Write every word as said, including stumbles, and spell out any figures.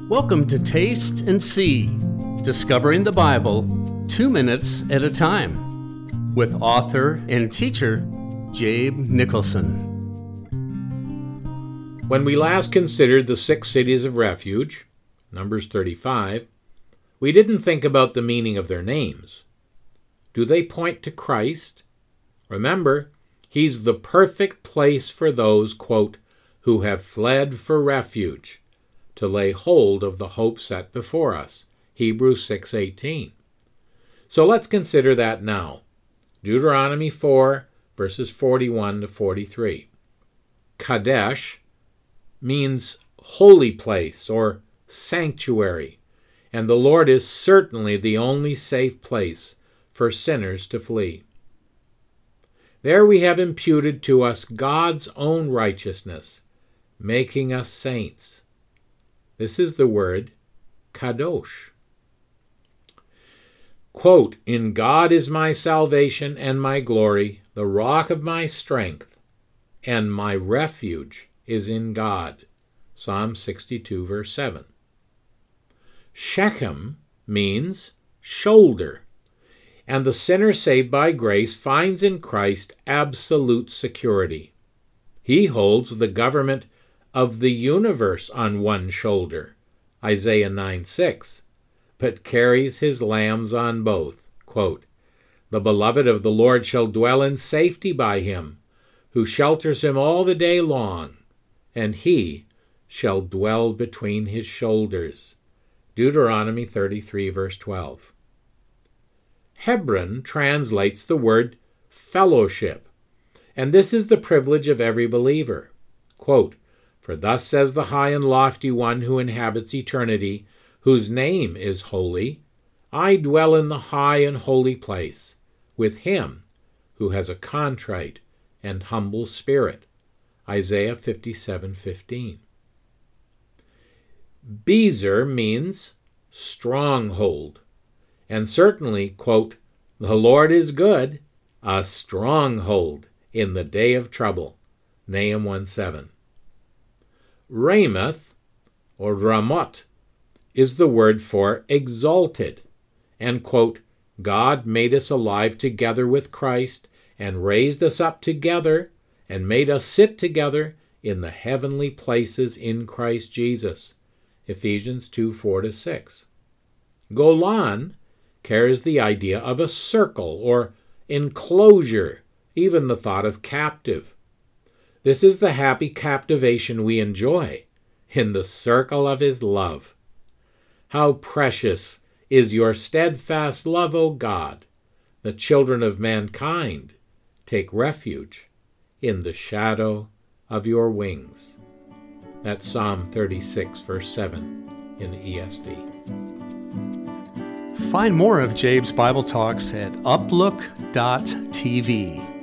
Welcome to Taste and See, Discovering the Bible two minutes at a time, with author and teacher Jabe Nicholson. When we last considered the six cities of refuge, Numbers thirty-five, we didn't think about the meaning of their names. Do they point to Christ? Remember, He's the perfect place for those, quote, who have fled for refuge, to lay hold of the hope set before us, Hebrews six eighteen. So let's consider that now. Deuteronomy four, verses forty-one to forty-three. Kadesh means holy place or sanctuary, and the Lord is certainly the only safe place for sinners to flee. There we have imputed to us God's own righteousness, making us saints. This is the word kadosh. Quote, "In God is my salvation and my glory, the rock of my strength, and my refuge is in God." Psalm sixty-two, verse seven. Shechem means shoulder, and the sinner saved by grace finds in Christ absolute security. He holds the government of the universe on one shoulder, Isaiah nine six, but carries his lambs on both. Quote, "The beloved of the Lord shall dwell in safety by him, who shelters him all the day long, and he shall dwell between his shoulders." Deuteronomy thirty-three, verse twelve. Hebron translates the word fellowship, and this is the privilege of every believer. Quote, "For thus says the high and lofty one who inhabits eternity, whose name is holy, I dwell in the high and holy place, with him who has a contrite and humble spirit." Isaiah fifty-seven fifteen. Bezer means stronghold, and certainly, quote, "The Lord is good, a stronghold in the day of trouble." Nahum one seven. Ramoth, or Ramoth, is the word for exalted, and, quote, "God made us alive together with Christ, and raised us up together, and made us sit together in the heavenly places in Christ Jesus." Ephesians two four to six. Golan carries the idea of a circle or enclosure, even the thought of captive. This is the happy captivation we enjoy in the circle of his love. How precious is your steadfast love, O God! The children of mankind take refuge in the shadow of your wings. That's Psalm thirty-six, verse seven in the E S V. Find more of Jabe's Bible Talks at uplook dot t v.